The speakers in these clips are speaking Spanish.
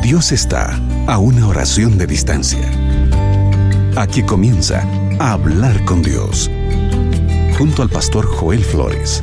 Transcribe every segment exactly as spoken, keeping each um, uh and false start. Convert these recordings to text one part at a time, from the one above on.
Dios está a una oración de distancia. Aquí comienza a hablar con Dios, junto al pastor Joel Flores.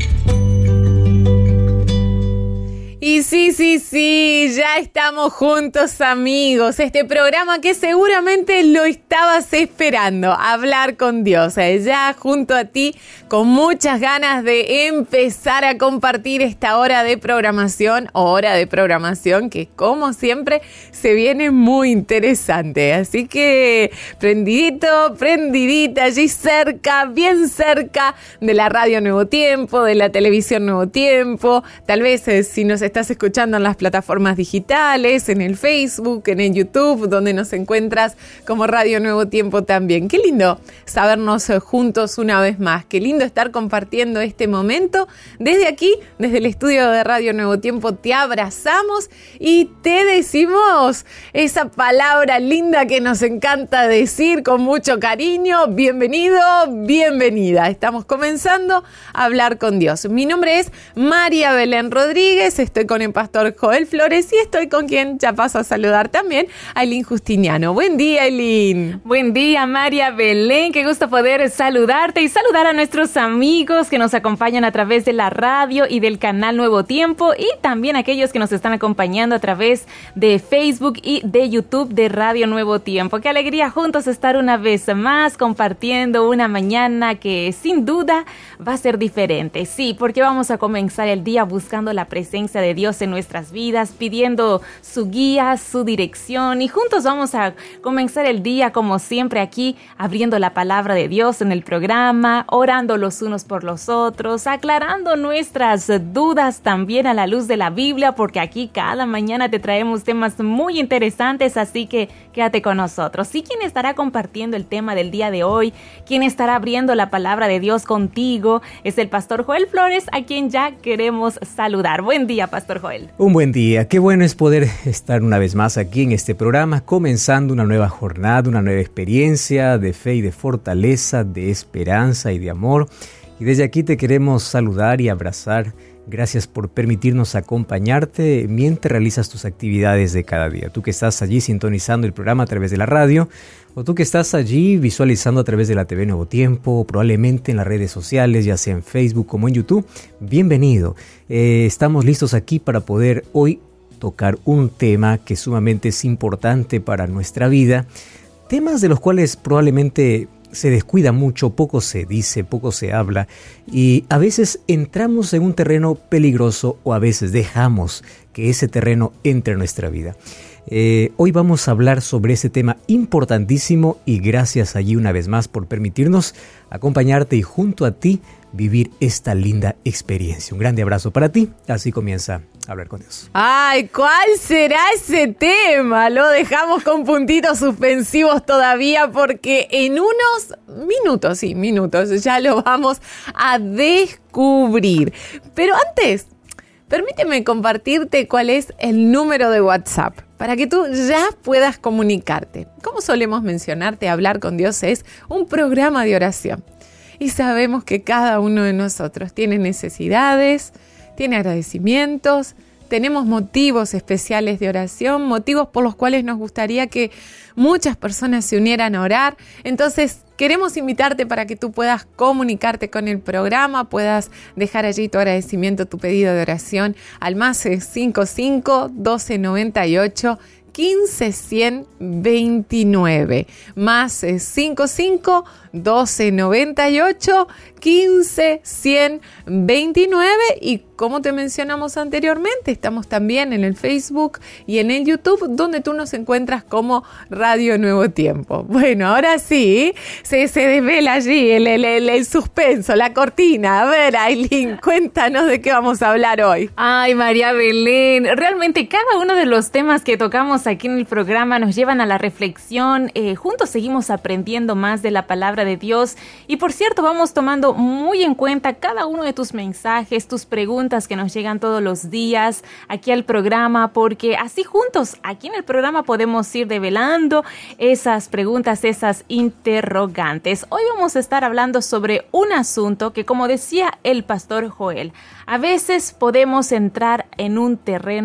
Y sí, sí, sí, ya estamos juntos, amigos. Este programa que seguramente lo estabas esperando, hablar con Dios. Ya junto a ti, con muchas ganas de empezar a compartir esta hora de programación, hora de programación que, como siempre, se viene muy interesante. Así que prendidito, prendidita, allí cerca, bien cerca de la radio Nuevo Tiempo, de la televisión Nuevo Tiempo. Tal vez eh, si nos estás escuchando en las plataformas digitales, en el Facebook, en el YouTube, donde nos encuentras como Radio Nuevo Tiempo también. Qué lindo sabernos juntos una vez más. Qué lindo estar compartiendo este momento. Desde aquí, desde el estudio de Radio Nuevo Tiempo, te abrazamos y te decimos esa palabra linda que nos encanta decir con mucho cariño. Bienvenido, bienvenida. Estamos comenzando a hablar con Dios. Mi nombre es María Belén Rodríguez. Estoy con el pastor Joel Flores y estoy con quien ya paso a saludar también, Ailín Justiniano. Buen día, Ailín. Buen día, María Belén. Qué gusto poder saludarte y saludar a nuestros amigos que nos acompañan a través de la radio y del canal Nuevo Tiempo, y también aquellos que nos están acompañando a través de Facebook y de YouTube de Radio Nuevo Tiempo. Qué alegría juntos estar una vez más compartiendo una mañana que sin duda va a ser diferente. Sí, porque vamos a comenzar el día buscando la presencia de Dios en nuestras vidas, pidiendo su guía, su dirección, y juntos vamos a comenzar el día como siempre aquí, abriendo la palabra de Dios en el programa, orando los unos por los otros, aclarando nuestras dudas también a la luz de la Biblia, porque aquí cada mañana te traemos temas muy interesantes, así que quédate con nosotros. ¿Y quién estará compartiendo el tema del día de hoy? ¿Quién estará abriendo la palabra de Dios contigo? Es el pastor Joel Flores, a quien ya queremos saludar. Buen día, pastor Joel. Un buen día, qué bueno es poder estar una vez más aquí en este programa, comenzando una nueva jornada, una nueva experiencia de fe y de fortaleza, de esperanza y de amor. Y desde aquí te queremos saludar y abrazar. Gracias por permitirnos acompañarte mientras realizas tus actividades de cada día. Tú que estás allí sintonizando el programa a través de la radio, o tú que estás allí visualizando a través de la T V Nuevo Tiempo, probablemente en las redes sociales, ya sea en Facebook como en YouTube, bienvenido. Eh, estamos listos aquí para poder hoy tocar un tema que sumamente es importante para nuestra vida, temas de los cuales probablemente se descuida mucho, poco se dice, poco se habla, y a veces entramos en un terreno peligroso o a veces dejamos que ese terreno entre en nuestra vida. Eh, hoy vamos a hablar sobre ese tema importantísimo y gracias allí una vez más por permitirnos acompañarte y junto a ti vivir esta linda experiencia. Un grande abrazo para ti. Así comienza a hablar con Dios. Ay, ¿cuál será ese tema? Lo dejamos con puntitos suspensivos todavía porque en unos minutos, sí, minutos, ya lo vamos a descubrir. Pero antes, permíteme compartirte cuál es el número de WhatsApp para que tú ya puedas comunicarte. Como solemos mencionarte, Hablar con Dios es un programa de oración. Y sabemos que cada uno de nosotros tiene necesidades, tiene agradecimientos, tenemos motivos especiales de oración, motivos por los cuales nos gustaría que muchas personas se unieran a orar. Entonces, queremos invitarte para que tú puedas comunicarte con el programa, puedas dejar allí tu agradecimiento, tu pedido de oración al más cincuenta y cinco, doce noventa y ocho, quince cien veintinueve, más cincuenta y cinco, doce noventa y ocho, quince cien veintinueve. Y como te mencionamos anteriormente, estamos también en el Facebook y en el YouTube, donde tú nos encuentras como Radio Nuevo Tiempo. Bueno, ahora sí, se, se desvela allí el, el, el, el suspenso, la cortina. A ver, Ailín, cuéntanos de qué vamos a hablar hoy. Ay, María Belén, realmente cada uno de los temas que tocamos aquí en el programa nos llevan a la reflexión. Eh, juntos seguimos aprendiendo más de la palabra de Dios. Y por cierto, vamos tomando muy en cuenta cada uno de tus mensajes, tus preguntas que nos llegan todos los días aquí al programa, porque así juntos aquí en el programa podemos ir develando esas preguntas, esas interrogantes. Hoy vamos a estar hablando sobre un asunto que, como decía el pastor Joel, a veces podemos entrar en un terreno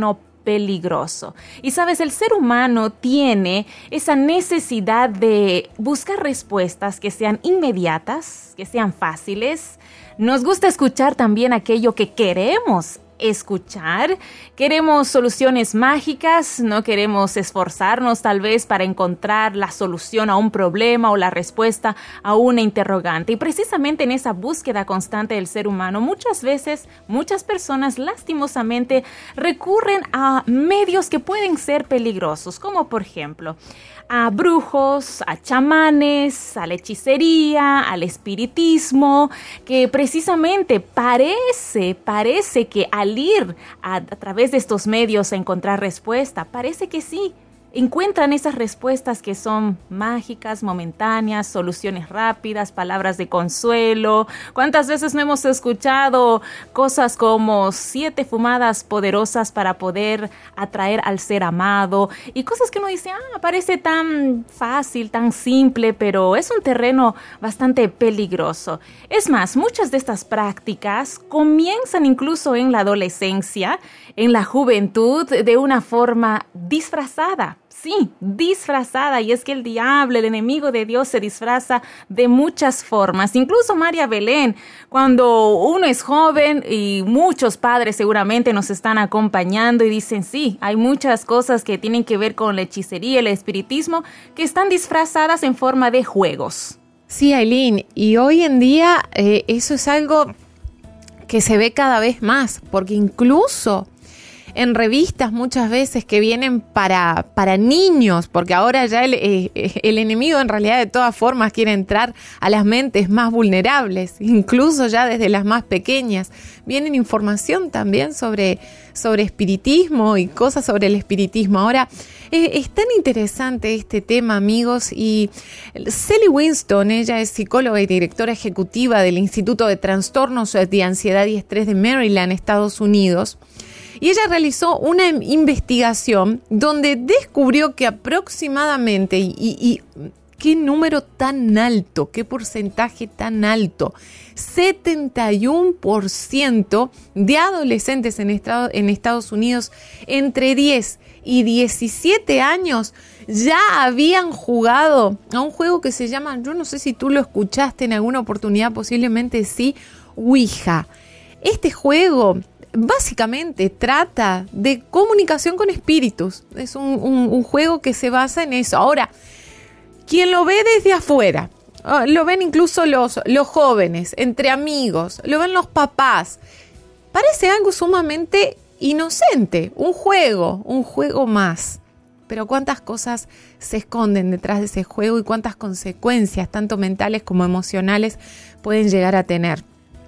peligroso. Y sabes, el ser humano tiene esa necesidad de buscar respuestas que sean inmediatas, que sean fáciles. Nos gusta escuchar también aquello que queremos escuchar. Queremos soluciones mágicas, no queremos esforzarnos tal vez para encontrar la solución a un problema o la respuesta a una interrogante. Y precisamente en esa búsqueda constante del ser humano, muchas veces, muchas personas lastimosamente recurren a medios que pueden ser peligrosos, como por ejemplo a brujos, a chamanes, a la hechicería, al espiritismo, que precisamente parece, parece que al ir a, a través de estos medios a encontrar respuesta, parece que sí, encuentran esas respuestas que son mágicas, momentáneas, soluciones rápidas, palabras de consuelo. ¿Cuántas veces no hemos escuchado cosas como siete fumadas poderosas para poder atraer al ser amado? Y cosas que uno dice, ah, parece tan fácil, tan simple, pero es un terreno bastante peligroso. Es más, muchas de estas prácticas comienzan incluso en la adolescencia, en la juventud, de una forma disfrazada. Sí, disfrazada, y es que el diablo, el enemigo de Dios, se disfraza de muchas formas. Incluso María Belén, cuando uno es joven, y muchos padres seguramente nos están acompañando y dicen, sí, hay muchas cosas que tienen que ver con la hechicería, el espiritismo, que están disfrazadas en forma de juegos. Sí, Ailín, y hoy en día eh, eso es algo que se ve cada vez más, porque incluso en revistas muchas veces que vienen para, para niños, porque ahora ya el, eh, el enemigo en realidad de todas formas quiere entrar a las mentes más vulnerables, incluso ya desde las más pequeñas. Vienen información también sobre, sobre espiritismo y cosas sobre el espiritismo. Ahora, eh, es tan interesante este tema, amigos, y Sally Winston, ella es psicóloga y directora ejecutiva del Instituto de Trastornos de Ansiedad y Estrés de Maryland, Estados Unidos. Y ella realizó una investigación donde descubrió que aproximadamente, y, y, y qué número tan alto, qué porcentaje tan alto, setenta y uno por ciento de adolescentes en, estado, en Estados Unidos entre diez y diecisiete años ya habían jugado a un juego que se llama, yo no sé si tú lo escuchaste en alguna oportunidad, posiblemente sí, Ouija. Este juego básicamente trata de comunicación con espíritus. Es un, un, un juego que se basa en eso. Ahora, quien lo ve desde afuera, lo ven incluso los, los jóvenes, entre amigos, lo ven los papás, parece algo sumamente inocente, un juego, un juego más. Pero cuántas cosas se esconden detrás de ese juego y cuántas consecuencias, tanto mentales como emocionales, pueden llegar a tener,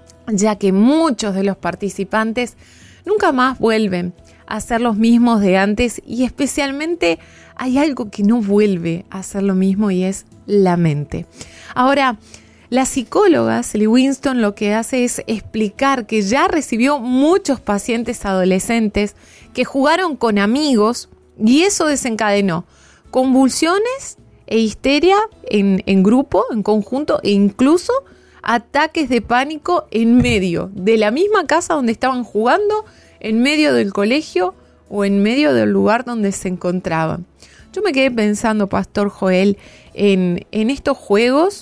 ya que muchos de los participantes nunca más vuelven a ser los mismos de antes, y especialmente hay algo que no vuelve a ser lo mismo, y es la mente. Ahora, la psicóloga Sally Winston lo que hace es explicar que ya recibió muchos pacientes adolescentes que jugaron con amigos y eso desencadenó convulsiones e histeria en, en grupo, en conjunto, e incluso ataques de pánico en medio de la misma casa donde estaban jugando, en medio del colegio o en medio del lugar donde se encontraban. Yo me quedé pensando, Pastor Joel, en, en estos juegos.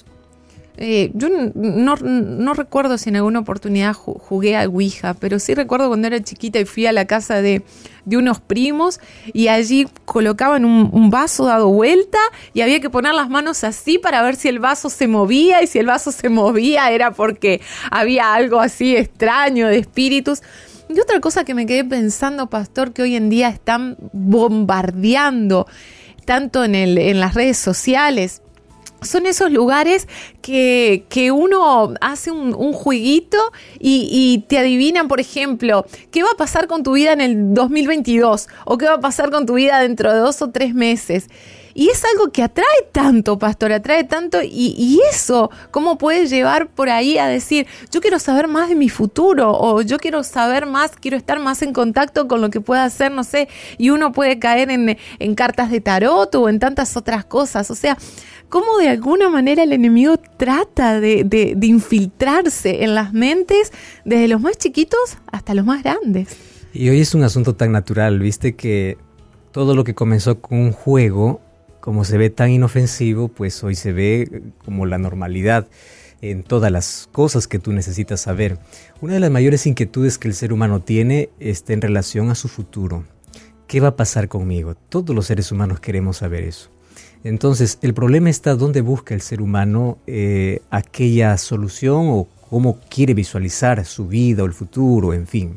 Eh, yo no, no recuerdo si en alguna oportunidad jugué a Ouija, pero sí recuerdo cuando era chiquita y fui a la casa de, de unos primos y allí colocaban un, un vaso dado vuelta y había que poner las manos así para ver si el vaso se movía, y si el vaso se movía era porque había algo así extraño de espíritus. Y otra cosa que me quedé pensando, Pastor, que hoy en día están bombardeando tanto en, el, en las redes sociales, son esos lugares que, que uno hace un, un jueguito y, y te adivinan, por ejemplo, qué va a pasar con tu vida en el dos mil veintidós o qué va a pasar con tu vida dentro de dos o tres meses. Y es algo que atrae tanto, Pastor, atrae tanto. Y, y eso, ¿cómo puedes llevar por ahí a decir, yo quiero saber más de mi futuro, o yo quiero saber más, quiero estar más en contacto con lo que pueda hacer, no sé, y uno puede caer en, en cartas de tarot o en tantas otras cosas? O sea, cómo de alguna manera el enemigo trata de, de, de infiltrarse en las mentes desde los más chiquitos hasta los más grandes. Y hoy es un asunto tan natural, viste que todo lo que comenzó con un juego, como se ve tan inofensivo, pues hoy se ve como la normalidad en todas las cosas que tú necesitas saber. Una de las mayores inquietudes que el ser humano tiene está en relación a su futuro. ¿Qué va a pasar conmigo? Todos los seres humanos queremos saber eso. Entonces, el problema está dónde busca el ser humano eh, aquella solución o cómo quiere visualizar su vida o el futuro, en fin.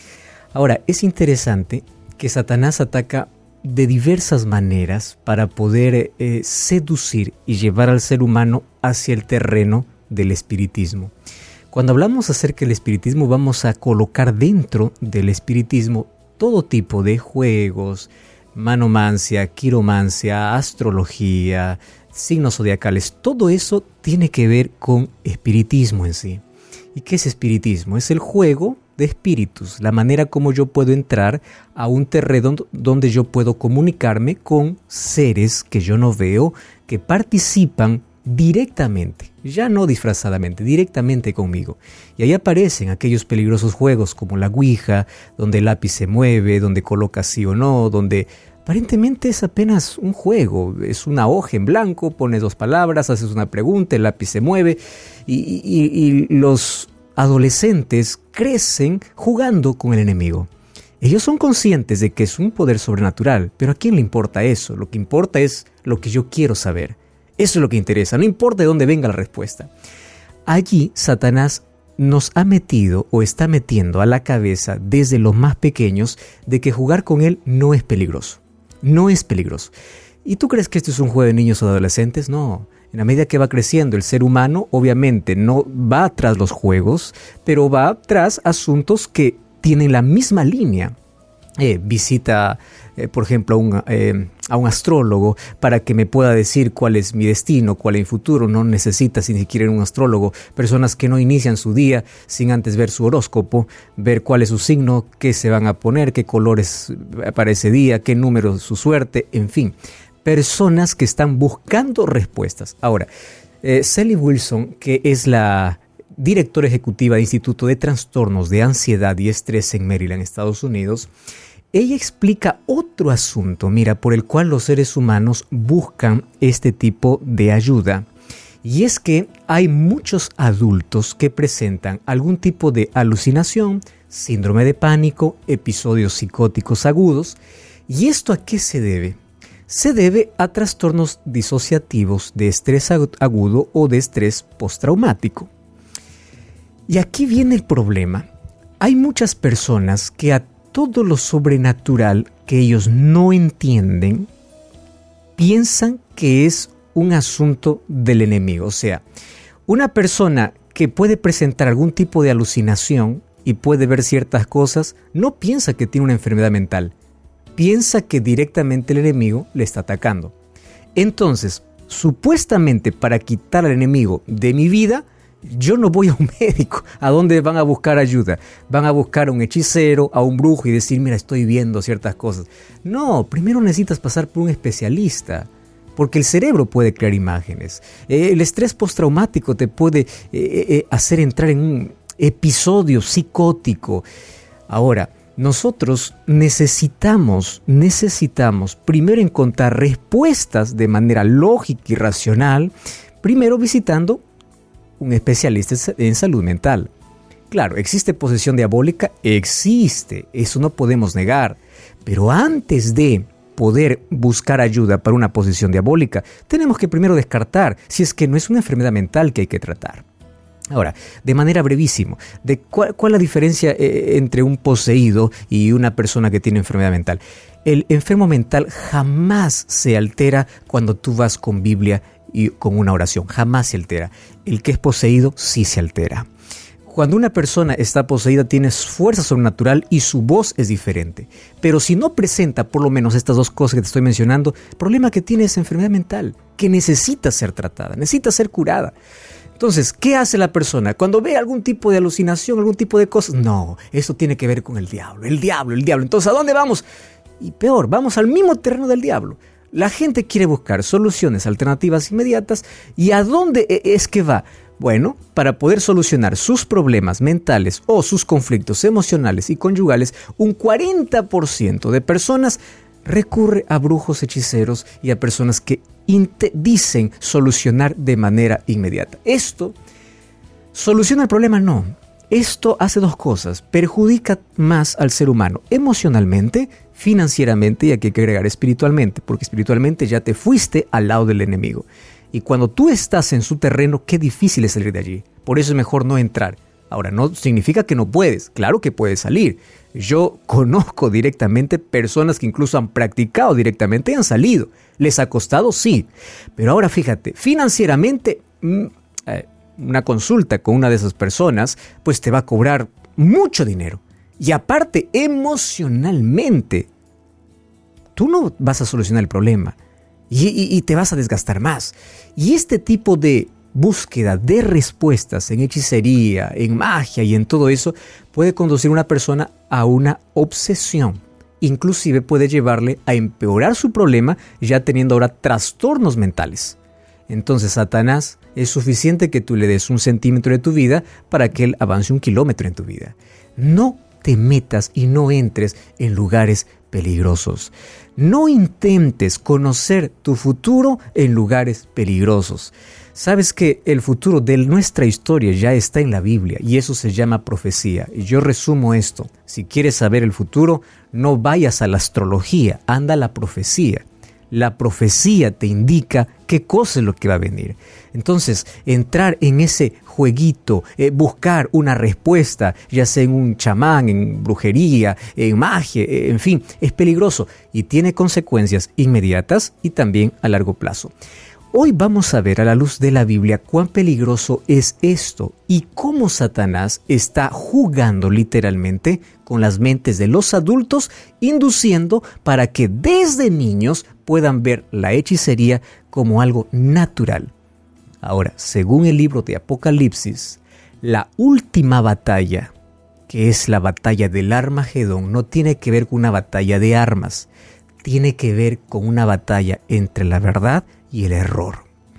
Ahora, es interesante que Satanás ataca de diversas maneras para poder eh, seducir y llevar al ser humano hacia el terreno del espiritismo. Cuando hablamos acerca del espiritismo, vamos a colocar dentro del espiritismo todo tipo de juegos, manomancia, quiromancia, astrología, signos zodiacales. Todo eso tiene que ver con espiritismo en sí. ¿Y qué es espiritismo? Es el juego de espíritus, la manera como yo puedo entrar a un terreno donde yo puedo comunicarme con seres que yo no veo, que participan directamente, ya no disfrazadamente, directamente conmigo. Y ahí aparecen aquellos peligrosos juegos como la Ouija, donde el lápiz se mueve, donde coloca sí o no, donde aparentemente es apenas un juego, es una hoja en blanco, pones dos palabras, haces una pregunta, el lápiz se mueve y, y, y los adolescentes crecen jugando con el enemigo. Ellos son conscientes de que es un poder sobrenatural, pero ¿a quién le importa eso? Lo que importa es lo que yo quiero saber. Eso es lo que interesa, no importa de dónde venga la respuesta. Allí Satanás nos ha metido o está metiendo a la cabeza desde los más pequeños de que jugar con él no es peligroso. No es peligroso. ¿Y tú crees que esto es un juego de niños o de adolescentes? No. En la medida que va creciendo el ser humano, obviamente no va tras los juegos, pero va tras asuntos que tienen la misma línea. Eh, visita, eh, por ejemplo, a un, eh, a un astrólogo para que me pueda decir cuál es mi destino, cuál es mi futuro. No necesitas ni siquiera un astrólogo. Personas que no inician su día sin antes ver su horóscopo, ver cuál es su signo, qué se van a poner, qué colores para ese día, qué número es su suerte, en fin. Personas que están buscando respuestas. Ahora, eh, Sally Wilson, que es la directora ejecutiva del Instituto de Trastornos de Ansiedad y Estrés en Maryland, Estados Unidos, ella explica otro asunto, mira, por el cual los seres humanos buscan este tipo de ayuda. Y es que hay muchos adultos que presentan algún tipo de alucinación, síndrome de pánico, episodios psicóticos agudos. ¿Y esto a qué se debe? Se debe a trastornos disociativos de estrés agudo o de estrés postraumático. Y aquí viene el problema. Hay muchas personas que a todo lo sobrenatural que ellos no entienden, piensan que es un asunto del enemigo. O sea, una persona que puede presentar algún tipo de alucinación y puede ver ciertas cosas, no piensa que tiene una enfermedad mental. Piensa que directamente el enemigo le está atacando. Entonces, supuestamente para quitar al enemigo de mi vida, yo no voy a un médico. ¿A dónde van a buscar ayuda? Van a buscar a un hechicero, a un brujo y decir, mira, estoy viendo ciertas cosas. No, primero necesitas pasar por un especialista, porque el cerebro puede crear imágenes. Eh, el estrés postraumático te puede eh, eh, hacer entrar en un episodio psicótico. Ahora, nosotros necesitamos, necesitamos primero encontrar respuestas de manera lógica y racional, primero visitando un especialista en salud mental. Claro, ¿existe posesión diabólica? Existe, eso no podemos negar. Pero antes de poder buscar ayuda para una posesión diabólica, tenemos que primero descartar si es que no es una enfermedad mental que hay que tratar. Ahora, de manera brevísimo, ¿de cuál, cuál es la diferencia eh, entre un poseído y una persona que tiene enfermedad mental? El enfermo mental jamás se altera cuando tú vas con Biblia y con una oración, jamás se altera. El que es poseído sí se altera. Cuando una persona está poseída tiene fuerza sobrenatural y su voz es diferente. Pero si no presenta por lo menos estas dos cosas que te estoy mencionando, el problema que tiene es enfermedad mental, que necesita ser tratada, necesita ser curada. Entonces, ¿qué hace la persona? Cuando ve algún tipo de alucinación, algún tipo de cosas, no, eso tiene que ver con el diablo, el diablo, el diablo. Entonces, ¿a dónde vamos? Y peor, vamos al mismo terreno del diablo. La gente quiere buscar soluciones alternativas inmediatas. ¿Y a dónde es que va? Bueno, para poder solucionar sus problemas mentales o sus conflictos emocionales y conyugales, un cuarenta por ciento de personas recurre a brujos, hechiceros y a personas que dicen solucionar de manera inmediata. Esto soluciona el problema, no. Esto hace dos cosas: perjudica más al ser humano emocionalmente, financieramente y aquí hay que agregar espiritualmente, porque espiritualmente ya te fuiste al lado del enemigo. Y cuando tú estás en su terreno, qué difícil es salir de allí. Por eso es mejor no entrar. Ahora, no significa que no puedes. Claro que puedes salir. Yo conozco directamente personas que incluso han practicado directamente y han salido. ¿Les ha costado? Sí. Pero ahora fíjate, financieramente, mmm, eh, una consulta con una de esas personas, pues te va a cobrar mucho dinero. Y aparte, emocionalmente, tú no vas a solucionar el problema. Y, y, y te vas a desgastar más. Y este tipo de búsqueda de respuestas en hechicería, en magia y en todo eso puede conducir a una persona a una obsesión. Inclusive puede llevarle a empeorar su problema ya teniendo ahora trastornos mentales. Entonces, Satanás, es suficiente que tú le des un centímetro de tu vida para que él avance un kilómetro en tu vida. No te metas y no entres en lugares peligrosos. No intentes conocer tu futuro en lugares peligrosos. Sabes que el futuro de nuestra historia ya está en la Biblia y eso se llama profecía. Y yo resumo esto: si quieres saber el futuro, no vayas a la astrología, anda a la profecía. La profecía te indica qué cosa es lo que va a venir. Entonces, entrar en ese jueguito, eh, buscar una respuesta, ya sea en un chamán, en brujería, en magia, eh, en fin, es peligroso y tiene consecuencias inmediatas y también a largo plazo. Hoy vamos a ver a la luz de la Biblia cuán peligroso es esto y cómo Satanás está jugando literalmente con las mentes de los adultos, induciendo para que desde niños puedan ver la hechicería como algo natural. Ahora, según el libro de Apocalipsis, la última batalla, que es la batalla del Armagedón, no tiene que ver con una batalla de armas, tiene que ver con una batalla entre la verdad y el error.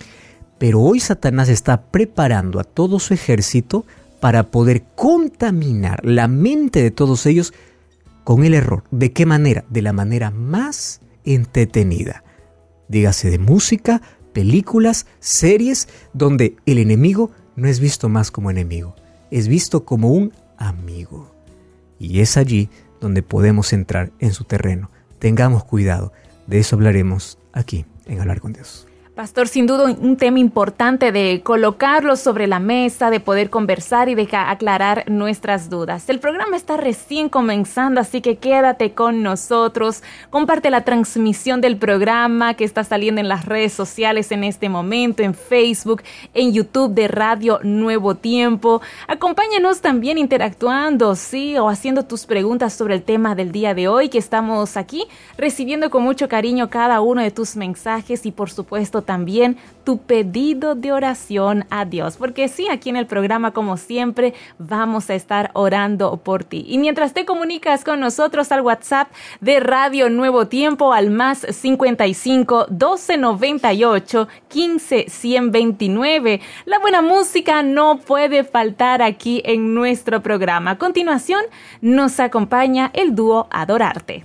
Pero hoy Satanás está preparando a todo su ejército para poder contaminar la mente de todos ellos con el error. ¿De qué manera? De la manera más entretenida. Dígase de música, películas, series, donde el enemigo no es visto más como enemigo, es visto como un amigo. Y es allí donde podemos entrar en su terreno. Tengamos cuidado. De eso hablaremos aquí en Hablar con Dios. Pastor, sin duda un tema importante de colocarlo sobre la mesa, de poder conversar y de aclarar nuestras dudas. El programa está recién comenzando, así que quédate con nosotros. Comparte la transmisión del programa que está saliendo en las redes sociales en este momento, en Facebook, en YouTube de Radio Nuevo Tiempo. Acompáñanos también interactuando, sí, o haciendo tus preguntas sobre el tema del día de hoy, que estamos aquí recibiendo con mucho cariño cada uno de tus mensajes y por supuesto también tu pedido de oración a Dios, porque sí, aquí en el programa, como siempre, vamos a estar orando por ti. Y mientras te comunicas con nosotros al WhatsApp de Radio Nuevo Tiempo, al más cincuenta y cinco, doce noventa y ocho, quince, ciento veintinueve, la buena música no puede faltar aquí en nuestro programa. A continuación, nos acompaña el dúo Adorarte.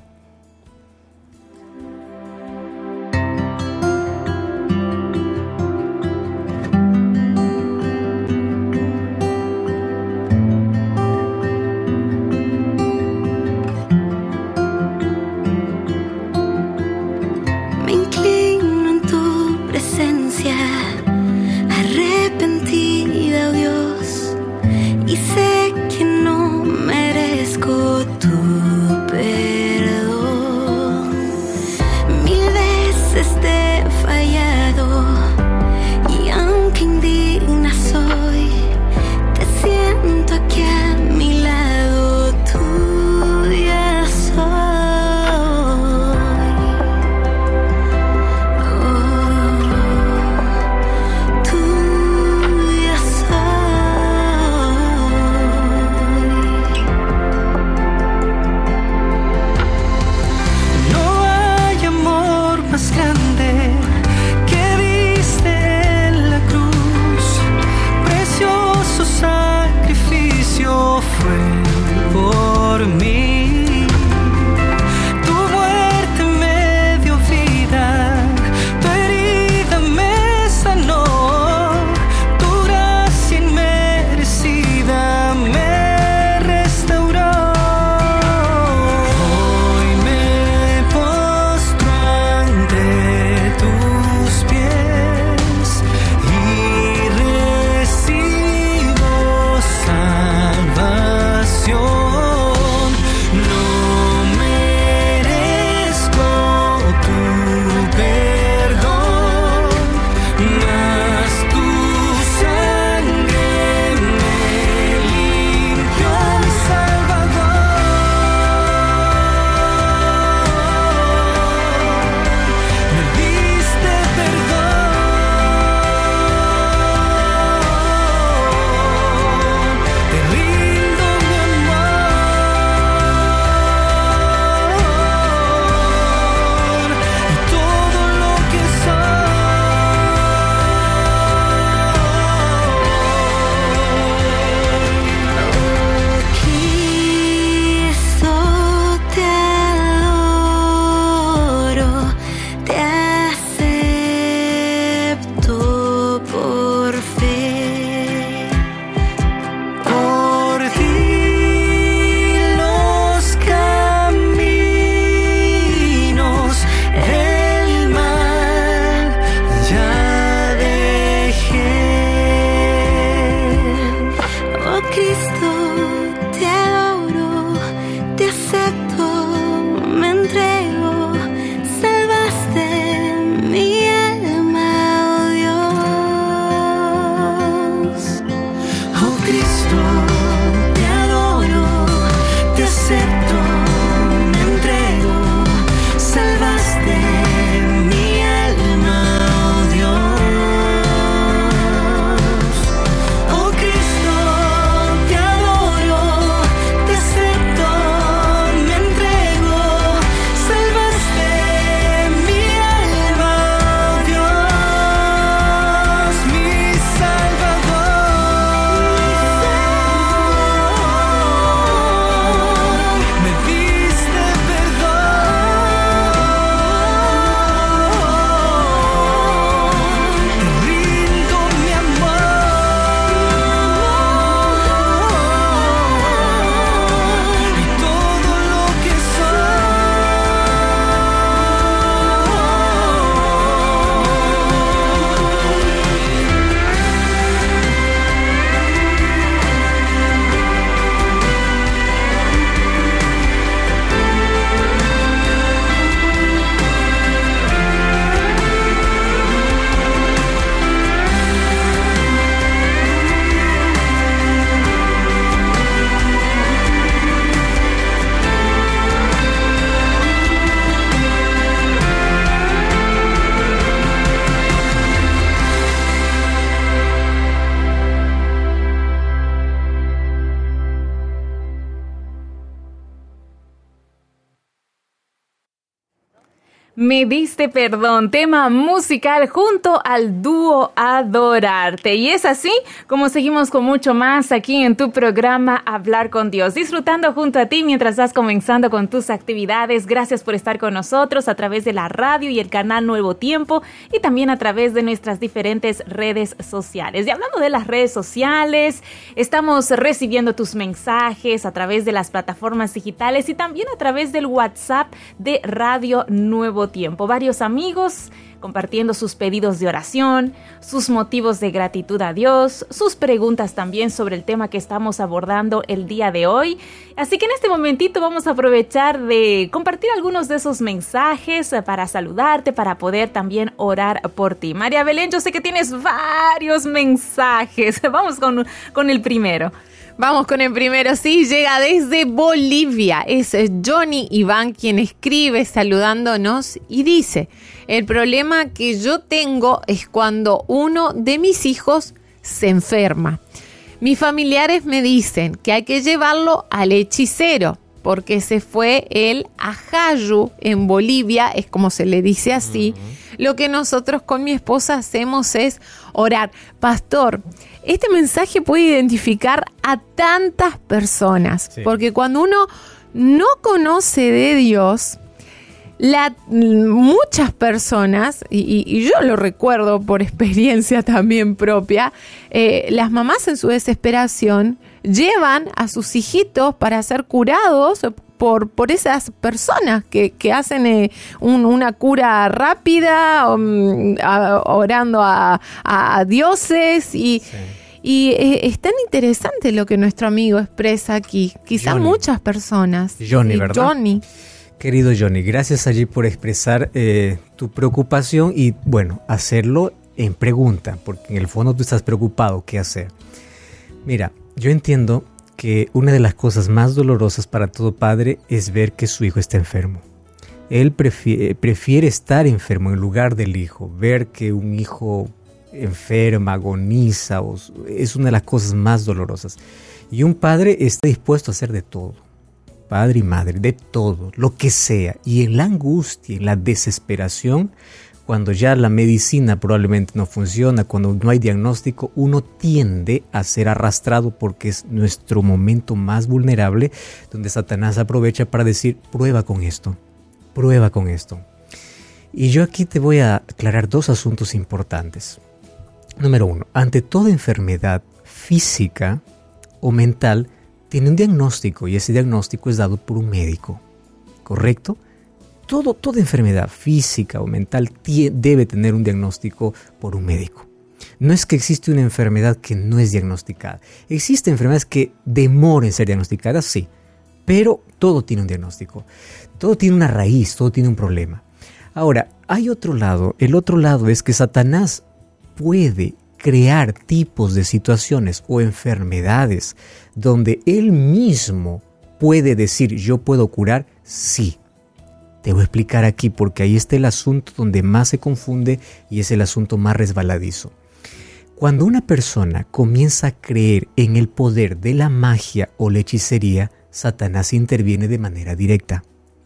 Arrepentida, oh Dios, y sé que no merezco tu perdón. Me diste perdón, tema musical junto al dúo Adorarte. Y es así como seguimos con mucho más aquí en tu programa Hablar con Dios, disfrutando junto a ti mientras estás comenzando con tus actividades. Gracias por estar con nosotros a través de la radio y el canal Nuevo Tiempo y también a través de nuestras diferentes redes sociales. Y hablando de las redes sociales, estamos recibiendo tus mensajes a través de las plataformas digitales y también a través del WhatsApp de Radio Nuevo Tiempo. Varios amigos compartiendo sus pedidos de oración, sus motivos de gratitud a Dios, sus preguntas también sobre el tema que estamos abordando el día de hoy. Así que en este momentito vamos a aprovechar de compartir algunos de esos mensajes para saludarte, para poder también orar por ti. María Belén, yo sé que tienes varios mensajes. Vamos con, con el primero. Vamos con el primero, sí, llega desde Bolivia. Es Johnny Iván quien escribe saludándonos y dice: el problema que yo tengo es cuando uno de mis hijos se enferma. Mis familiares me dicen que hay que llevarlo al hechicero porque se fue el ajayu en Bolivia, es como se le dice así. Uh-huh. Lo que nosotros con mi esposa hacemos es orar. Pastor, este mensaje puede identificar a tantas personas, sí. Porque cuando uno no conoce de Dios, la, muchas personas, y, y yo lo recuerdo por experiencia también propia, eh, las mamás en su desesperación llevan a sus hijitos para ser curados por, por esas personas que, que hacen eh, un, una cura rápida, um, a, orando a, a, a dioses y... Sí. Y eh, es tan interesante lo que nuestro amigo expresa aquí. Quizá Johnny. Muchas personas. Johnny, sí, ¿verdad? Johnny. Querido Johnny, gracias allí por expresar eh, tu preocupación y, bueno, hacerlo en pregunta, porque en el fondo tú estás preocupado. ¿Qué hacer? Mira, yo entiendo que una de las cosas más dolorosas para todo padre es ver que su hijo está enfermo. Él prefiere, prefiere estar enfermo en lugar del hijo, ver que un hijo enferma, agoniza, o, es una de las cosas más dolorosas. Y un padre está dispuesto a hacer de todo, padre y madre, de todo, lo que sea. Y en la angustia, en la desesperación, cuando ya la medicina probablemente no funciona, cuando no hay diagnóstico, uno tiende a ser arrastrado porque es nuestro momento más vulnerable, donde Satanás aprovecha para decir: prueba con esto, prueba con esto. Y yo aquí te voy a aclarar dos asuntos importantes. Número uno, ante toda enfermedad física o mental, tiene un diagnóstico y ese diagnóstico es dado por un médico, ¿correcto? Todo, toda enfermedad física o mental tie, debe tener un diagnóstico por un médico. No es que existe una enfermedad que no es diagnosticada. Existen enfermedades que demoran en ser diagnosticadas, sí, pero todo tiene un diagnóstico. Todo tiene una raíz, todo tiene un problema. Ahora, hay otro lado. El otro lado es que Satanás puede crear tipos de situaciones o enfermedades donde él mismo puede decir: yo puedo curar, sí. Te voy a explicar aquí porque ahí está el asunto donde más se confunde y es el asunto más resbaladizo. Cuando una persona comienza a creer en el poder de la magia o la hechicería, Satanás interviene de manera directa.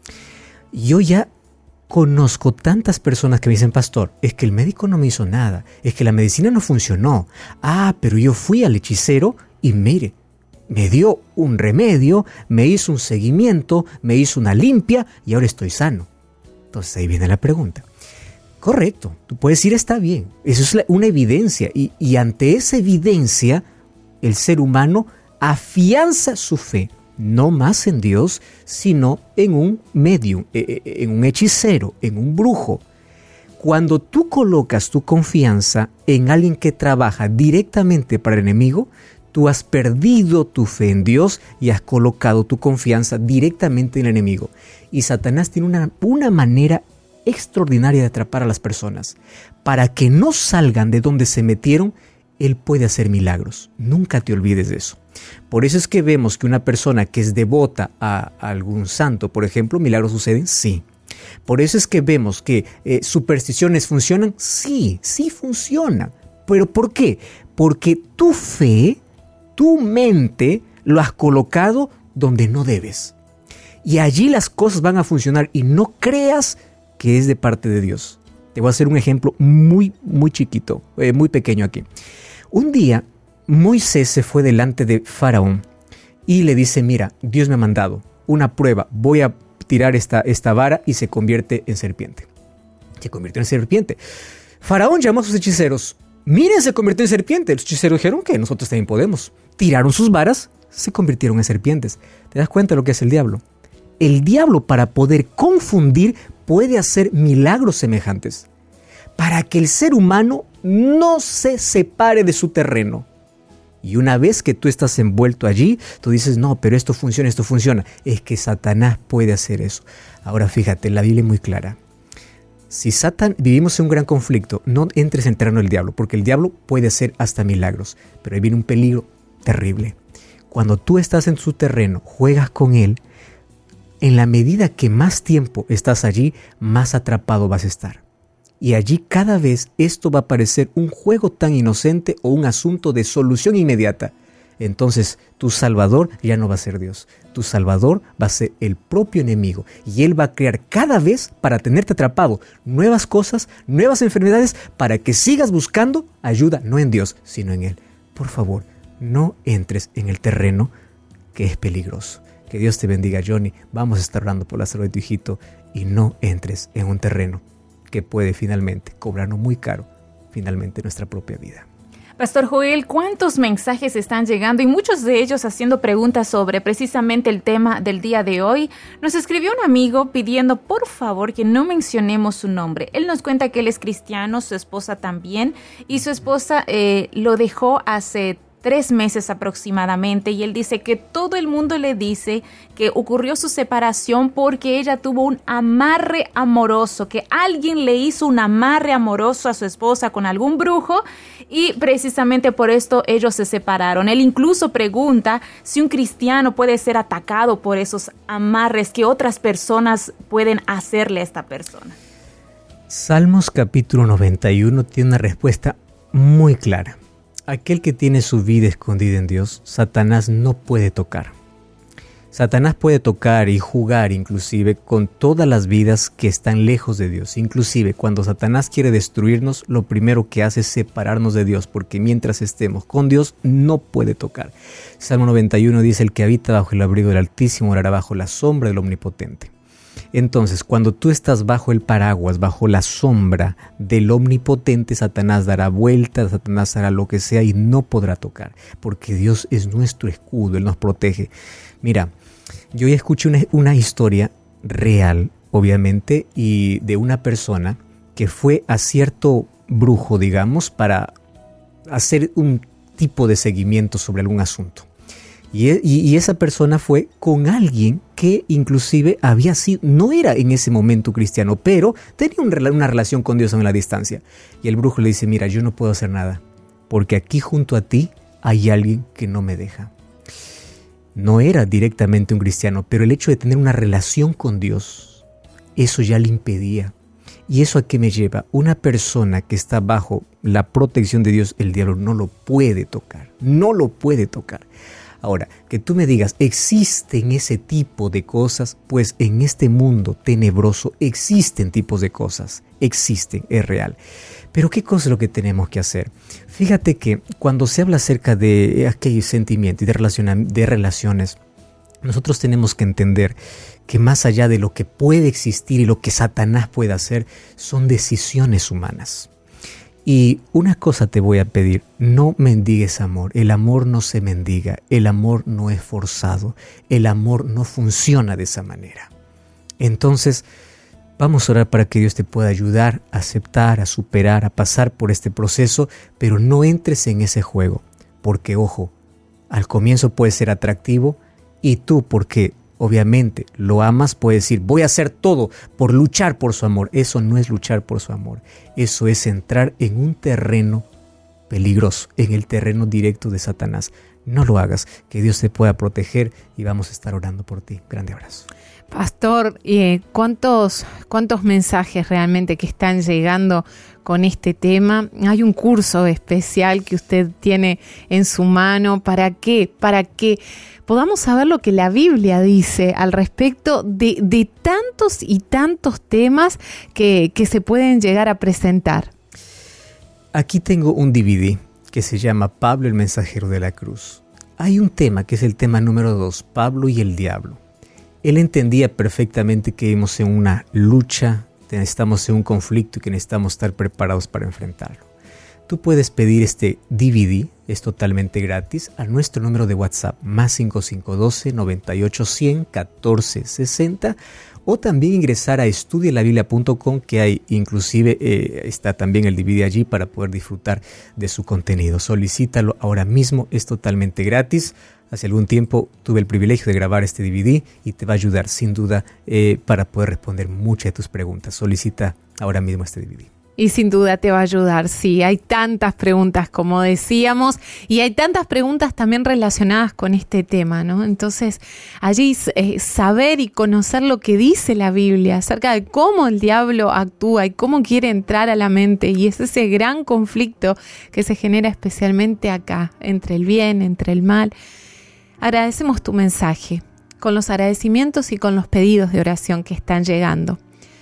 Yo ya conozco tantas personas que me dicen: pastor, es que el médico no me hizo nada, es que la medicina no funcionó. Ah, pero yo fui al hechicero y mire, me dio un remedio, me hizo un seguimiento, me hizo una limpia y ahora estoy sano. Entonces ahí viene la pregunta. Correcto, tú puedes decir: está bien, eso es una evidencia y, y ante esa evidencia el ser humano afianza su fe. No más en Dios, sino en un medium, en un hechicero, en un brujo. Cuando tú colocas tu confianza en alguien que trabaja directamente para el enemigo, tú has perdido tu fe en Dios y has colocado tu confianza directamente en el enemigo. Y Satanás tiene una, una manera extraordinaria de atrapar a las personas. Para que no salgan de donde se metieron, él puede hacer milagros. Nunca te olvides de eso. Por eso es que vemos que una persona que es devota a algún santo, por ejemplo, ¿milagros suceden? Sí. Por eso es que vemos que eh, supersticiones funcionan. Sí, sí funcionan. ¿Pero por qué? Porque tu fe, tu mente, lo has colocado donde no debes. Y allí las cosas van a funcionar y no creas que es de parte de Dios. Te voy a hacer un ejemplo muy, muy chiquito, eh, muy pequeño aquí. Un día, Moisés se fue delante de Faraón y le dice, mira, Dios me ha mandado una prueba, voy a tirar esta, esta vara y se convierte en serpiente. Se convirtió en serpiente. Faraón llamó a sus hechiceros, miren, se convirtió en serpiente. Los hechiceros dijeron que nosotros también podemos. Tiraron sus varas, se convirtieron en serpientes. ¿Te das cuenta de lo que es el diablo? El diablo, para poder confundir, puede hacer milagros semejantes para que el ser humano no se separe de su terreno. Y una vez que tú estás envuelto allí, tú dices, no, pero esto funciona, esto funciona. Es que Satanás puede hacer eso. Ahora fíjate, la Biblia es muy clara. Si Satan, vivimos en un gran conflicto, no entres en el terreno del diablo, porque el diablo puede hacer hasta milagros. Pero ahí viene un peligro terrible. Cuando tú estás en su terreno, juegas con él, en la medida que más tiempo estás allí, más atrapado vas a estar. Y allí cada vez esto va a parecer un juego tan inocente o un asunto de solución inmediata. Entonces tu salvador ya no va a ser Dios. Tu salvador va a ser el propio enemigo. Y él va a crear cada vez, para tenerte atrapado, nuevas cosas, nuevas enfermedades, para que sigas buscando ayuda, no en Dios, sino en él. Por favor, no entres en el terreno que es peligroso. Que Dios te bendiga, Johnny. Vamos a estar orando por la salud de tu hijito y no entres en un terreno que puede finalmente cobrarnos muy caro, finalmente nuestra propia vida. Pastor Joel, ¿cuántos mensajes están llegando? Y muchos de ellos haciendo preguntas sobre precisamente el tema del día de hoy. Nos escribió un amigo pidiendo por favor que no mencionemos su nombre. Él nos cuenta que él es cristiano, su esposa también, y su esposa eh, lo dejó hace tres meses aproximadamente, y él dice que todo el mundo le dice que ocurrió su separación porque ella tuvo un amarre amoroso, que alguien le hizo un amarre amoroso a su esposa con algún brujo, y precisamente por esto ellos se separaron. Él incluso pregunta si un cristiano puede ser atacado por esos amarres que otras personas pueden hacerle a esta persona. Salmos capítulo noventa y uno tiene una respuesta muy clara. Aquel que tiene su vida escondida en Dios, Satanás no puede tocar. Satanás puede tocar y jugar inclusive con todas las vidas que están lejos de Dios. Inclusive cuando Satanás quiere destruirnos, lo primero que hace es separarnos de Dios, porque mientras estemos con Dios no puede tocar. Salmo noventa y uno dice, el que habita bajo el abrigo del Altísimo morará bajo la sombra del Omnipotente. Entonces, cuando tú estás bajo el paraguas, bajo la sombra del Omnipotente, Satanás dará vueltas, Satanás hará lo que sea y no podrá tocar, porque Dios es nuestro escudo, Él nos protege. Mira, yo ya escuché una, una historia real, obviamente, y de una persona que fue a cierto brujo, digamos, para hacer un tipo de seguimiento sobre algún asunto. Y, y, y esa persona fue con alguien que inclusive había sido, no era en ese momento cristiano, pero tenía un, una relación con Dios en la distancia. Y el brujo le dice, mira, yo no puedo hacer nada, porque aquí junto a ti hay alguien que no me deja. No era directamente un cristiano, pero el hecho de tener una relación con Dios, eso ya le impedía. ¿Y eso a qué me lleva? Una persona que está bajo la protección de Dios, el diablo no lo puede tocar, no lo puede tocar. Ahora, que tú me digas, ¿existen ese tipo de cosas? Pues en este mundo tenebroso existen tipos de cosas, existen, es real. Pero ¿qué cosa es lo que tenemos que hacer? Fíjate que cuando se habla acerca de aquellos sentimientos y de, relaciona- de relaciones, nosotros tenemos que entender que más allá de lo que puede existir y lo que Satanás puede hacer, son decisiones humanas. Y una cosa te voy a pedir, no mendigues amor. El amor no se mendiga, el amor no es forzado, el amor no funciona de esa manera. Entonces, vamos a orar para que Dios te pueda ayudar a aceptar, a superar, a pasar por este proceso, pero no entres en ese juego, porque ojo, al comienzo puede ser atractivo y tú, porque obviamente lo amas, puedes decir, voy a hacer todo por luchar por su amor. Eso no es luchar por su amor. Eso es entrar en un terreno peligroso, en el terreno directo de Satanás. no lo hagas. Que Dios te pueda proteger y vamos a estar orando por ti. Grande abrazo. Pastor, eh, ¿cuántos, cuántos mensajes realmente que están llegando con este tema? Hay un curso especial que usted tiene en su mano. ¿Para qué? Para que podamos saber lo que la Biblia dice al respecto de, de tantos y tantos temas que, que se pueden llegar a presentar. Aquí tengo un D V D que se llama Pablo el mensajero de la cruz. Hay un tema que es el tema número dos, Pablo y el diablo. Él entendía perfectamente que vivimos en una lucha, que estamos en un conflicto y que necesitamos estar preparados para enfrentarlo. Tú puedes pedir este D V D, es totalmente gratis, a nuestro número de WhatsApp, más cinco cinco uno dos, noventa y ocho, cien, catorce sesenta, o también ingresar a estudia la biblia punto com, que hay inclusive, eh, está también el D V D allí para poder disfrutar de su contenido. Solicítalo ahora mismo, es totalmente gratis. Hace algún tiempo tuve el privilegio de grabar este D V D y te va a ayudar sin duda eh, para poder responder muchas de tus preguntas. Solicita ahora mismo este D V D. Y sin duda te va a ayudar, sí, hay tantas preguntas como decíamos y hay tantas preguntas también relacionadas con este tema, ¿no? Entonces allí eh, saber y conocer lo que dice la Biblia acerca de cómo el diablo actúa y cómo quiere entrar a la mente, y es ese gran conflicto que se genera especialmente acá, entre el bien, entre el mal. Agradecemos tu mensaje, con los agradecimientos y con los pedidos de oración que están llegando.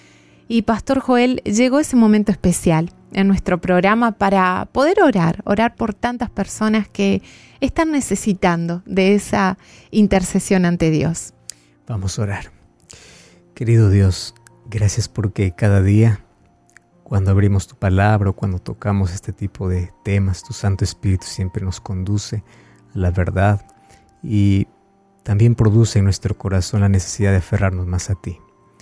Y Pastor Joel, llegó ese momento especial en nuestro programa para poder orar, orar por tantas personas que están necesitando de esa intercesión ante Dios. Vamos a orar. Querido Dios, gracias porque cada día, cuando abrimos tu palabra o cuando tocamos este tipo de temas, tu Santo Espíritu siempre nos conduce a la verdad y también produce en nuestro corazón la necesidad de aferrarnos más a ti.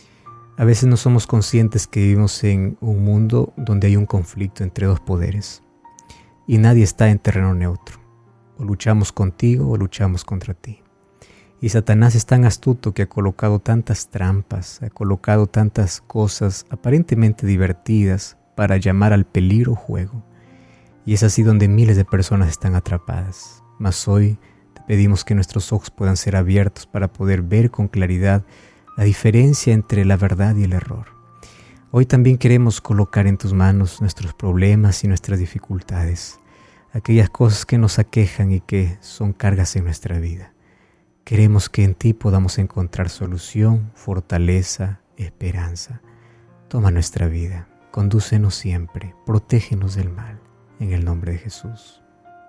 A veces no somos conscientes que vivimos en un mundo donde hay un conflicto entre dos poderes y nadie está en terreno neutro. O luchamos contigo o luchamos contra ti. Y Satanás es tan astuto que ha colocado tantas trampas, ha colocado tantas cosas aparentemente divertidas para llamar al peligro juego. Y es así donde miles de personas están atrapadas. Mas hoy te pedimos que nuestros ojos puedan ser abiertos para poder ver con claridad la diferencia entre la verdad y el error. Hoy también queremos colocar en tus manos nuestros problemas y nuestras dificultades, aquellas cosas que nos aquejan y que son cargas en nuestra vida. Queremos que en ti podamos encontrar solución, fortaleza, esperanza. Toma nuestra vida, condúcenos siempre, protégenos del mal, en el nombre de Jesús.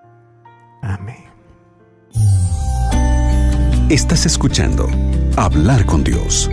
Amén. Estás escuchando Hablar con Dios.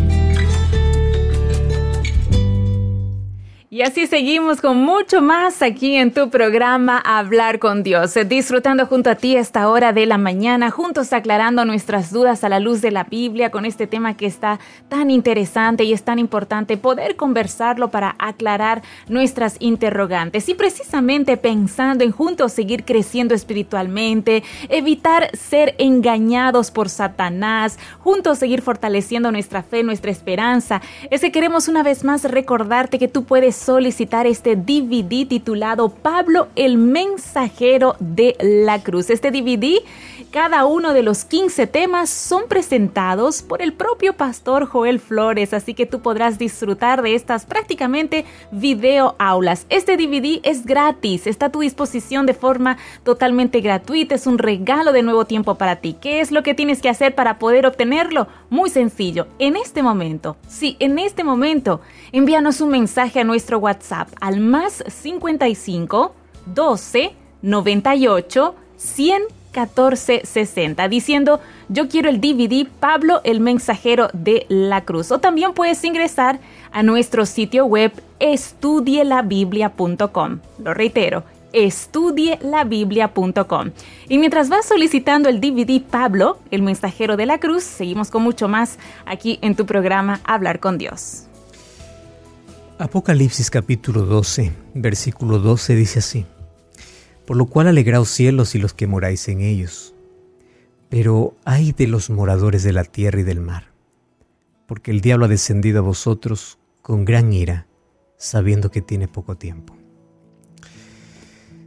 Y así seguimos con mucho más aquí en tu programa Hablar con Dios, disfrutando junto a ti esta hora de la mañana, juntos aclarando nuestras dudas a la luz de la Biblia con este tema que está tan interesante y es tan importante poder conversarlo para aclarar nuestras interrogantes. Y precisamente pensando en juntos seguir creciendo espiritualmente, evitar ser engañados por Satanás, juntos seguir fortaleciendo nuestra fe, nuestra esperanza, es que queremos una vez más recordarte que tú puedes solicitar este D V D titulado Pablo el mensajero de la cruz. Este D V D, cada uno de los quince temas son presentados por el propio Pastor Joel Flores, así que tú podrás disfrutar de estas prácticamente video aulas. Este D V D es gratis, está a tu disposición de forma totalmente gratuita, es un regalo de Nuevo Tiempo para ti. ¿Qué es lo que tienes que hacer para poder obtenerlo? Muy sencillo, en este momento, sí, en este momento, envíanos un mensaje a nuestro WhatsApp al más cincuenta y cinco, doce, noventa y ocho, cien, catorce sesenta, diciendo yo quiero el D V D Pablo el mensajero de la cruz. O también puedes ingresar a nuestro sitio web estudie la biblia punto com. Lo reitero, estudie la biblia punto com. Y mientras vas solicitando el D V D Pablo el mensajero de la cruz, seguimos con mucho más aquí en tu programa Hablar con Dios. Apocalipsis capítulo doce, versículo doce dice así: por lo cual alegraos cielos y los que moráis en ellos. Pero ay de los moradores de la tierra y del mar, porque el diablo ha descendido a vosotros con gran ira, sabiendo que tiene poco tiempo.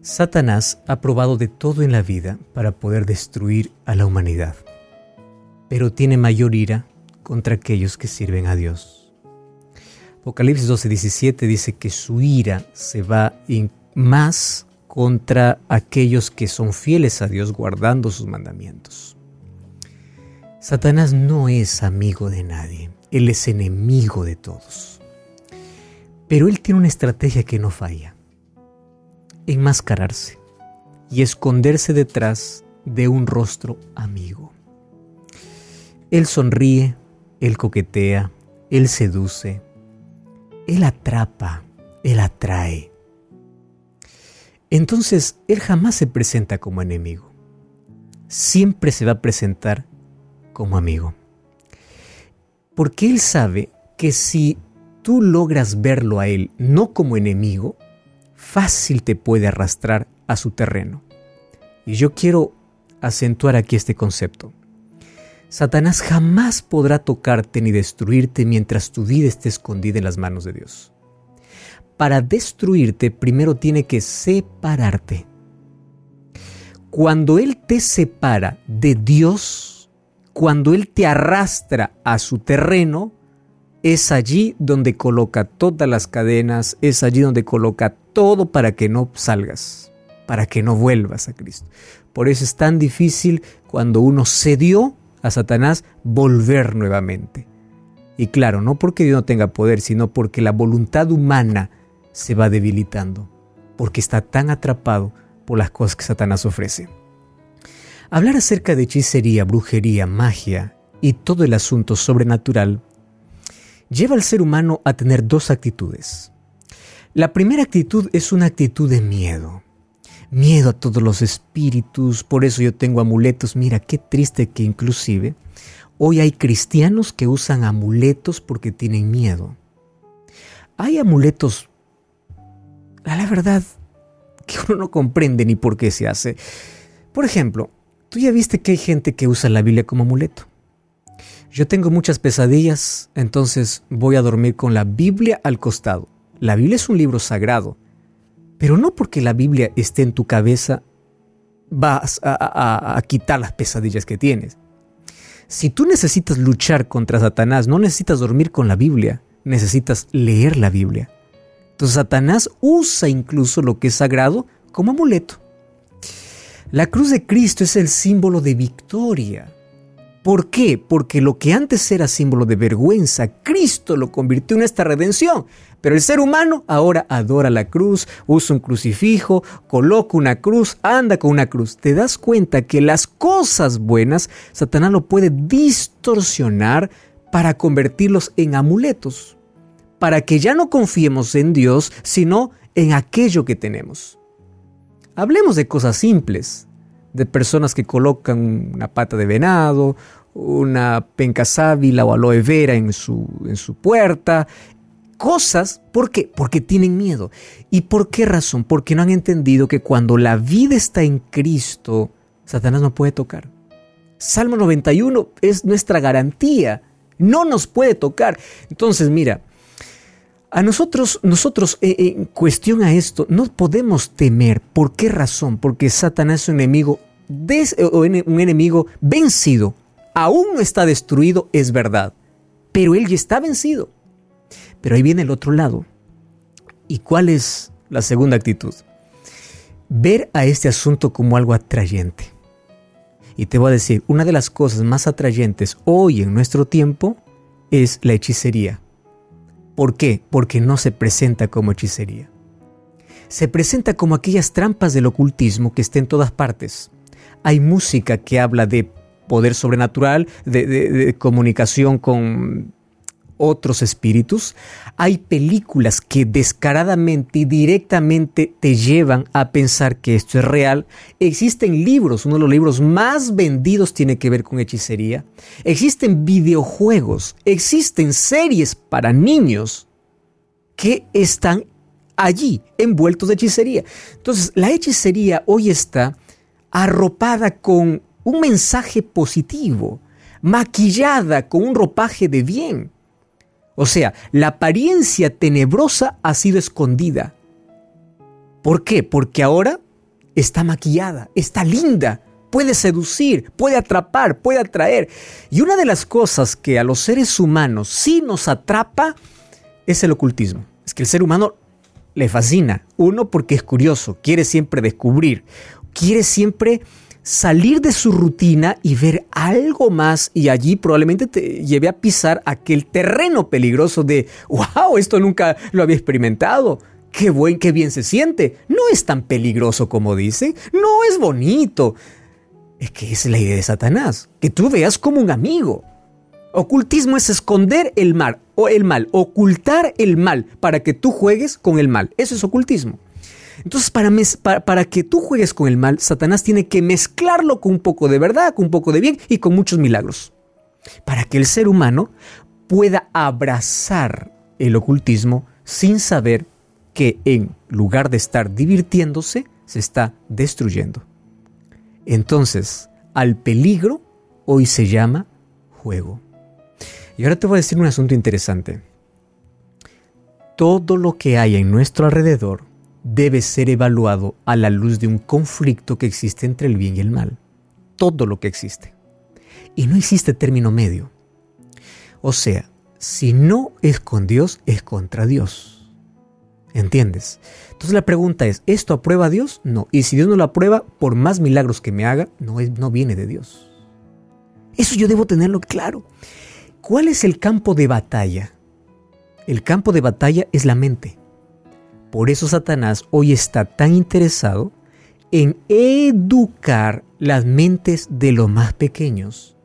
Satanás ha probado de todo en la vida para poder destruir a la humanidad, pero tiene mayor ira contra aquellos que sirven a Dios. Apocalipsis doce diecisiete dice que su ira se va en más contra aquellos que son fieles a Dios guardando sus mandamientos. Satanás no es amigo de nadie, él es enemigo de todos. Pero él tiene una estrategia que no falla: enmascararse y esconderse detrás de un rostro amigo. Él sonríe, él coquetea, él seduce, él atrapa, él atrae. Entonces, él jamás se presenta como enemigo. Siempre se va a presentar como amigo. Porque él sabe que si tú logras verlo a él no como enemigo, fácil te puede arrastrar a su terreno. Y yo quiero acentuar aquí este concepto. Satanás jamás podrá tocarte ni destruirte mientras tu vida esté escondida en las manos de Dios. Para destruirte, primero tiene que separarte. Cuando Él te separa de Dios, cuando Él te arrastra a su terreno, es allí donde coloca todas las cadenas, es allí donde coloca todo para que no salgas, para que no vuelvas a Cristo. Por eso es tan difícil cuando uno cedió a Satanás volver nuevamente. Y claro, no porque Dios no tenga poder, sino porque la voluntad humana se va debilitando, porque está tan atrapado por las cosas que Satanás ofrece. Hablar acerca de hechicería, brujería, magia y todo el asunto sobrenatural lleva al ser humano a tener dos actitudes. La primera actitud es una actitud de miedo. Miedo a todos los espíritus, por eso yo tengo amuletos. Mira, qué triste que inclusive hoy hay cristianos que usan amuletos porque tienen miedo. Hay amuletos, a la verdad, que uno no comprende ni por qué se hace. Por ejemplo, tú ya viste que hay gente que usa la Biblia como amuleto. Yo tengo muchas pesadillas, entonces voy a dormir con la Biblia al costado. La Biblia es un libro sagrado, pero no porque la Biblia esté en tu cabeza vas a, a, a quitar las pesadillas que tienes. Si tú necesitas luchar contra Satanás, no necesitas dormir con la Biblia, necesitas leer la Biblia. Entonces Satanás usa incluso lo que es sagrado como amuleto. La cruz de Cristo es el símbolo de victoria. ¿Por qué? Porque lo que antes era símbolo de vergüenza, Cristo lo convirtió en esta redención. Pero el ser humano ahora adora la cruz, usa un crucifijo, coloca una cruz, anda con una cruz. ¿Te das cuenta que las cosas buenas Satanás lo puede distorsionar para convertirlos en amuletos? Para que ya no confiemos en Dios, sino en aquello que tenemos. Hablemos de cosas simples, de personas que colocan una pata de venado, una penca sábila o aloe vera en su, en su puerta. Cosas, ¿por qué? Porque tienen miedo. ¿Y por qué razón? Porque no han entendido que cuando la vida está en Cristo, Satanás no puede tocar. Salmo noventa y uno es nuestra garantía. No nos puede tocar. Entonces, mira, a nosotros, nosotros eh, en cuestión a esto, no podemos temer. ¿Por qué razón? Porque Satanás es un enemigo, des, o un enemigo vencido. Aún no está destruido, es verdad. Pero él ya está vencido. Pero ahí viene el otro lado. ¿Y cuál es la segunda actitud? Ver a este asunto como algo atrayente. Y te voy a decir, una de las cosas más atrayentes hoy en nuestro tiempo es la hechicería. ¿Por qué? Porque no se presenta como hechicería. Se presenta como aquellas trampas del ocultismo que está en todas partes. Hay música que habla de poder sobrenatural, de, de, de comunicación con otros espíritus. Hay películas que descaradamente y directamente te llevan a pensar que esto es real. Existen libros, uno de los libros más vendidos tiene que ver con hechicería. Existen videojuegos, existen series para niños que están allí envueltos de hechicería. Entonces, la hechicería hoy está arropada con un mensaje positivo, maquillada con un ropaje de bien. O sea, la apariencia tenebrosa ha sido escondida. ¿Por qué? Porque ahora está maquillada, está linda, puede seducir, puede atrapar, puede atraer. Y una de las cosas que a los seres humanos sí nos atrapa es el ocultismo. Es que el ser humano le fascina. Uno, porque es curioso, quiere siempre descubrir, quiere siempre salir de su rutina y ver algo más, y allí probablemente te lleve a pisar aquel terreno peligroso de ¡wow! Esto nunca lo había experimentado. ¡Qué buen, qué bien se siente! No es tan peligroso como dicen, no es bonito. Es que esa es la idea de Satanás, que tú veas como un amigo. Ocultismo es esconder el mal, o el mal, ocultar el mal para que tú juegues con el mal. Eso es ocultismo. Entonces, para, mes, para, para que tú juegues con el mal, Satanás tiene que mezclarlo con un poco de verdad, con un poco de bien y con muchos milagros, para que el ser humano pueda abrazar el ocultismo sin saber que en lugar de estar divirtiéndose, se está destruyendo. Entonces, al peligro hoy se llama juego. Y ahora te voy a decir un asunto interesante. Todo lo que hay en nuestro alrededor debe ser evaluado a la luz de un conflicto que existe entre el bien y el mal. Todo lo que existe. Y no existe término medio. O sea, si no es con Dios, es contra Dios. ¿Entiendes? Entonces la pregunta es, ¿esto aprueba a Dios? No. Y si Dios no lo aprueba, por más milagros que me haga, no, es, no viene de Dios. Eso yo debo tenerlo claro. ¿Cuál es el campo de batalla? El campo de batalla es la mente. Por eso Satanás hoy está tan interesado en educar las mentes de los más pequeños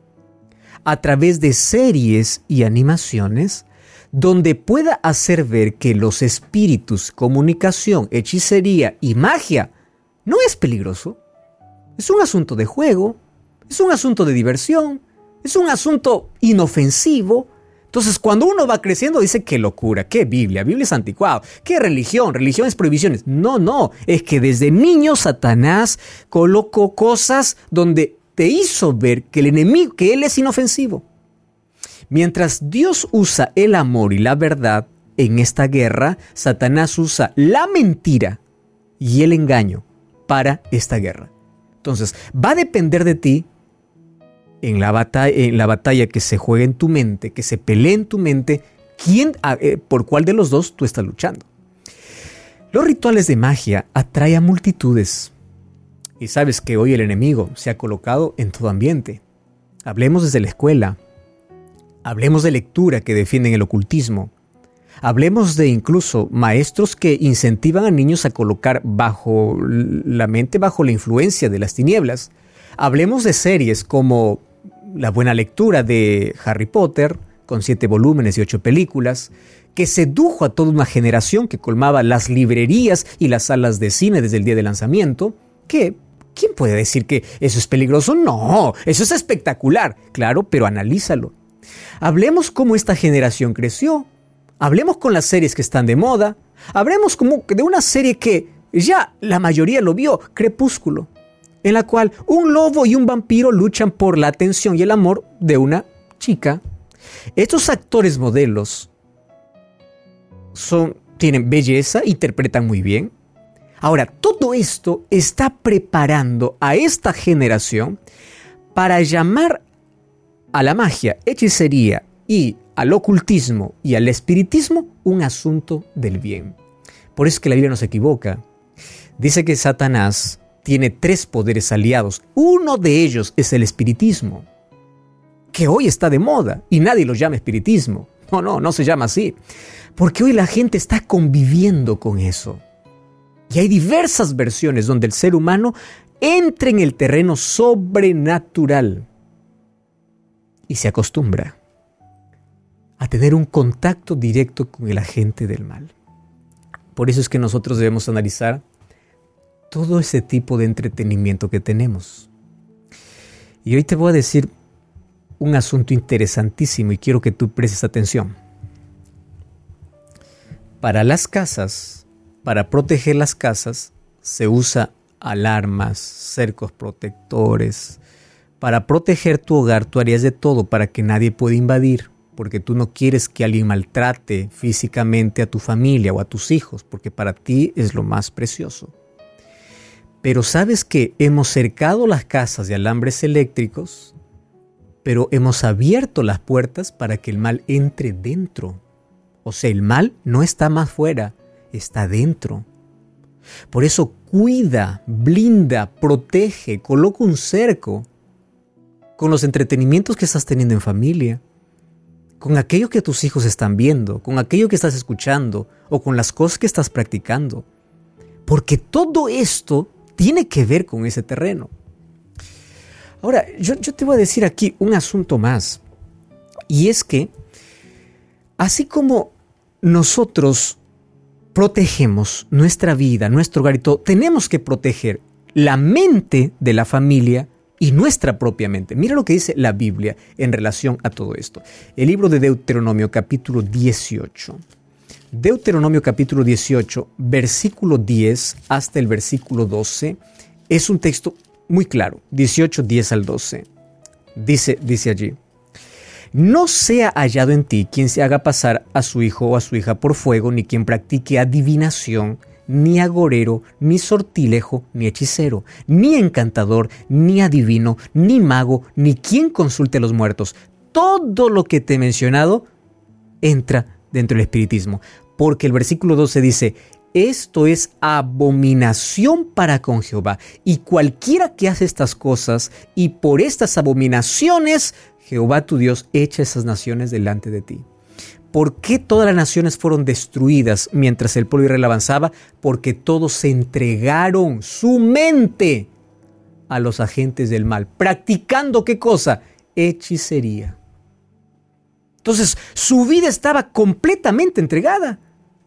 a través de series y animaciones donde pueda hacer ver que los espíritus, comunicación, hechicería y magia no es peligroso. Es un asunto de juego, es un asunto de diversión, es un asunto inofensivo. Entonces, cuando uno va creciendo, dice, qué locura, qué Biblia, Biblia es anticuado, qué religión, religión es prohibiciones. No, no, es que desde niño Satanás colocó cosas donde te hizo ver que el enemigo, que él es inofensivo. Mientras Dios usa el amor y la verdad en esta guerra, Satanás usa la mentira y el engaño para esta guerra. Entonces, va a depender de ti en la batalla, en la batalla que se juega en tu mente, que se pelee en tu mente, quién, eh, por cuál de los dos tú estás luchando. Los rituales de magia atraen a multitudes. Y sabes que hoy el enemigo se ha colocado en todo ambiente. Hablemos desde la escuela. Hablemos de lectura que defienden el ocultismo. Hablemos de incluso maestros que incentivan a niños a colocar bajo la mente, bajo la influencia de las tinieblas. Hablemos de series como La Buena Lectura de Harry Potter, con siete volúmenes y ocho películas, que sedujo a toda una generación que colmaba las librerías y las salas de cine desde el día de lanzamiento. ¿Qué? ¿Quién puede decir que eso es peligroso? No, eso es espectacular. Claro, pero analízalo. Hablemos cómo esta generación creció. Hablemos con las series que están de moda. Hablemos como de una serie que ya la mayoría lo vio, Crepúsculo, en la cual un lobo y un vampiro luchan por la atención y el amor de una chica. Estos actores modelos son, tienen belleza, interpretan muy bien. Ahora, todo esto está preparando a esta generación para llamar a la magia, hechicería y al ocultismo y al espiritismo un asunto del bien. Por eso es que la Biblia no se equivoca. Dice que Satanás tiene tres poderes aliados. Uno de ellos es el espiritismo, que hoy está de moda y nadie lo llama espiritismo. No, no, no se llama así. Porque hoy la gente está conviviendo con eso. Y hay diversas versiones donde el ser humano entra en el terreno sobrenatural y se acostumbra a tener un contacto directo con el agente del mal. Por eso es que nosotros debemos analizar todo ese tipo de entretenimiento que tenemos. Y hoy te voy a decir un asunto interesantísimo y quiero que tú prestes atención. Para las casas, para proteger las casas, se usa alarmas, cercos protectores. Para proteger tu hogar, tú harías de todo para que nadie pueda invadir, porque tú no quieres que alguien maltrate físicamente a tu familia o a tus hijos, porque para ti es lo más precioso. Pero ¿sabes qué? Hemos cercado las casas de alambres eléctricos, pero hemos abierto las puertas para que el mal entre dentro. O sea, el mal no está más fuera, está dentro. Por eso cuida, blinda, protege, coloca un cerco con los entretenimientos que estás teniendo en familia, con aquello que tus hijos están viendo, con aquello que estás escuchando o con las cosas que estás practicando. Porque todo esto tiene que ver con ese terreno. Ahora, yo, yo te voy a decir aquí un asunto más. Y es que, así como nosotros protegemos nuestra vida, nuestro hogar y todo, tenemos que proteger la mente de la familia y nuestra propia mente. Mira lo que dice la Biblia en relación a todo esto. El libro de Deuteronomio capítulo dieciocho. Deuteronomio capítulo dieciocho, versículo diez hasta el versículo doce, es un texto muy claro. dieciocho, diez al doce. Dice, dice allí: no sea hallado en ti quien se haga pasar a su hijo o a su hija por fuego, ni quien practique adivinación, ni agorero, ni sortilejo, ni hechicero, ni encantador, ni adivino, ni mago, ni quien consulte a los muertos. Todo lo que te he mencionado entra dentro del espiritismo. Porque el versículo doce dice: esto es abominación para con Jehová, y cualquiera que hace estas cosas, y por estas abominaciones, Jehová tu Dios echa esas naciones delante de ti. ¿Por qué todas las naciones fueron destruidas mientras el pueblo de Israel avanzaba? Porque todos se entregaron su mente a los agentes del mal. ¿Practicando qué cosa? Hechicería. Entonces, su vida estaba completamente entregada.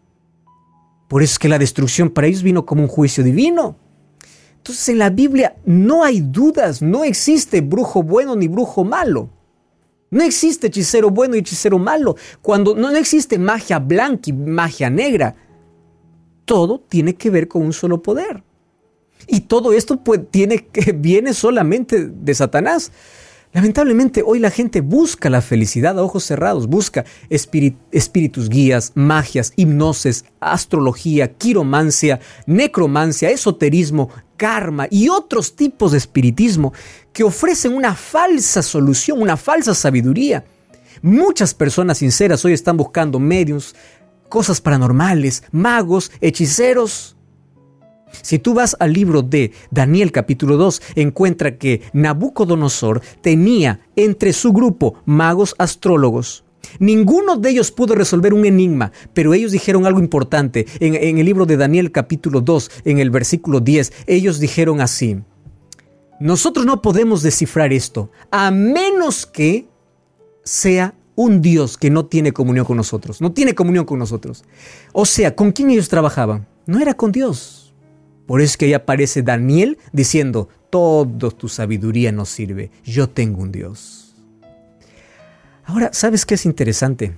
Por eso es que la destrucción para ellos vino como un juicio divino. Entonces, en la Biblia no hay dudas, no existe brujo bueno ni brujo malo. No existe hechicero bueno y hechicero malo. Cuando no, no existe magia blanca y magia negra. Todo tiene que ver con un solo poder. Y todo esto pues, tiene, viene solamente de Satanás. Lamentablemente hoy la gente busca la felicidad a ojos cerrados, busca espirit- espíritus guías, magias, hipnosis, astrología, quiromancia, necromancia, esoterismo, karma y otros tipos de espiritismo que ofrecen una falsa solución, una falsa sabiduría. Muchas personas sinceras hoy están buscando mediums, cosas paranormales, magos, hechiceros. Si tú vas al libro de Daniel capítulo dos, encuentra que Nabucodonosor tenía entre su grupo magos astrólogos. Ninguno de ellos pudo resolver un enigma, pero ellos dijeron algo importante. En, en el libro de Daniel capítulo dos, en el versículo diez, ellos dijeron así: nosotros no podemos descifrar esto, a menos que sea un Dios que no tiene comunión con nosotros, no tiene comunión con nosotros. O sea, ¿con quién ellos trabajaban? No era con Dios. Por eso es que ahí aparece Daniel diciendo: toda tu sabiduría nos sirve, yo tengo un Dios. Ahora, ¿sabes qué es interesante?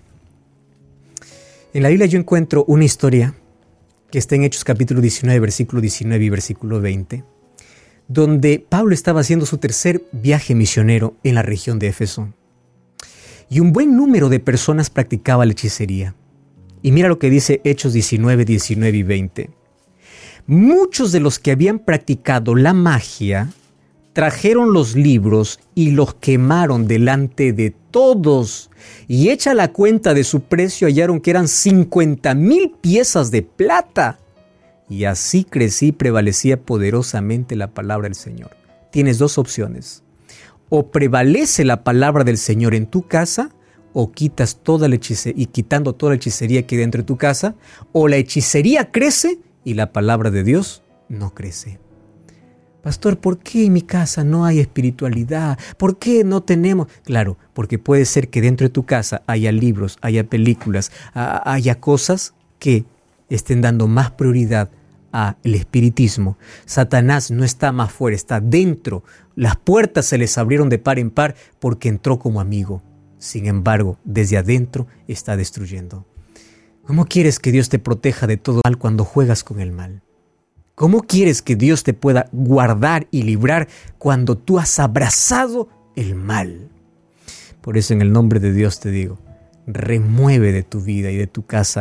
En la Biblia yo encuentro una historia que está en Hechos capítulo diecinueve, versículo diecinueve y versículo veinte, donde Pablo estaba haciendo su tercer viaje misionero en la región de Éfeso. Y un buen número de personas practicaba la hechicería. Y mira lo que dice Hechos diecinueve, diecinueve y veinte. Muchos de los que habían practicado la magia trajeron los libros y los quemaron delante de todos. Y hecha la cuenta de su precio, hallaron que eran cincuenta mil piezas de plata. Y así crecí y prevalecía poderosamente la palabra del Señor. Tienes dos opciones. O prevalece la palabra del Señor en tu casa, o quitas toda la hechicería, y quitando toda la hechicería que hay dentro de tu casa, o la hechicería crece y la palabra de Dios no crece. Pastor, ¿por qué en mi casa no hay espiritualidad? ¿Por qué no tenemos? Claro, porque puede ser que dentro de tu casa haya libros, haya películas, haya cosas que estén dando más prioridad al espiritismo. Satanás no está más fuera, está dentro. Las puertas se les abrieron de par en par porque entró como amigo. Sin embargo, desde adentro está destruyendo. ¿Cómo quieres que Dios te proteja de todo mal cuando juegas con el mal? ¿Cómo quieres que Dios te pueda guardar y librar cuando tú has abrazado el mal? Por eso en el nombre de Dios te digo, remueve de tu vida y de tu casa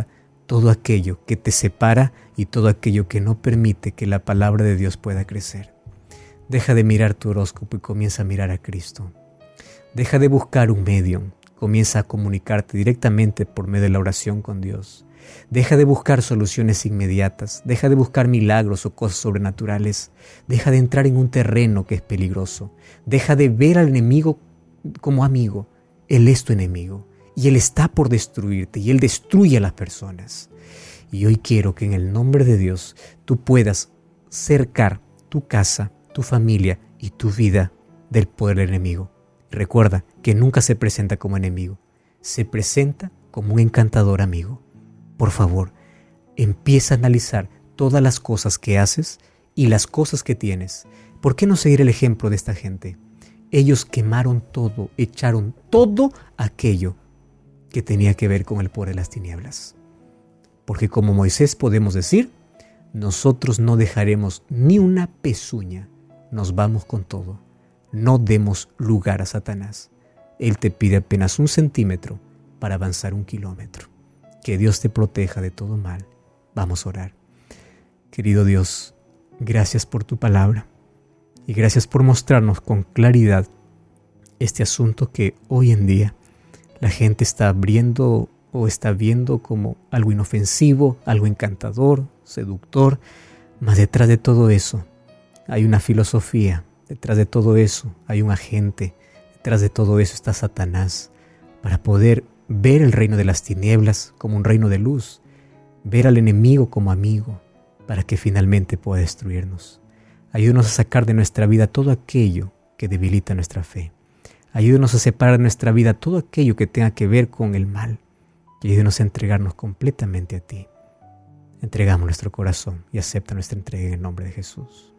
todo aquello que te separa y todo aquello que no permite que la palabra de Dios pueda crecer. Deja de mirar tu horóscopo y comienza a mirar a Cristo. Deja de buscar un medium, comienza a comunicarte directamente por medio de la oración con Dios. Deja de buscar soluciones inmediatas, deja de buscar milagros o cosas sobrenaturales, deja de entrar en un terreno que es peligroso, deja de ver al enemigo como amigo. Él es tu enemigo y Él está por destruirte y Él destruye a las personas. Y hoy quiero que en el nombre de Dios tú puedas cercar tu casa, tu familia y tu vida del poder del enemigo. Recuerda que nunca se presenta como enemigo, se presenta como un encantador amigo. Por favor, empieza a analizar todas las cosas que haces y las cosas que tienes. ¿Por qué no seguir el ejemplo de esta gente? Ellos quemaron todo, echaron todo aquello que tenía que ver con el poder de las tinieblas. Porque como Moisés podemos decir, nosotros no dejaremos ni una pezuña, nos vamos con todo. No demos lugar a Satanás. Él te pide apenas un centímetro para avanzar un kilómetro. Que Dios te proteja de todo mal. Vamos a orar. Querido Dios, gracias por tu palabra y gracias por mostrarnos con claridad este asunto que hoy en día la gente está abriendo o está viendo como algo inofensivo, algo encantador, seductor, mas detrás de todo eso hay una filosofía, detrás de todo eso hay un agente, detrás de todo eso está Satanás, para poder ver el reino de las tinieblas como un reino de luz, ver al enemigo como amigo, para que finalmente pueda destruirnos. Ayúdanos a sacar de nuestra vida todo aquello que debilita nuestra fe. Ayúdanos a separar de nuestra vida todo aquello que tenga que ver con el mal. Y ayúdanos a entregarnos completamente a ti. Entregamos nuestro corazón y acepta nuestra entrega en el nombre de Jesús.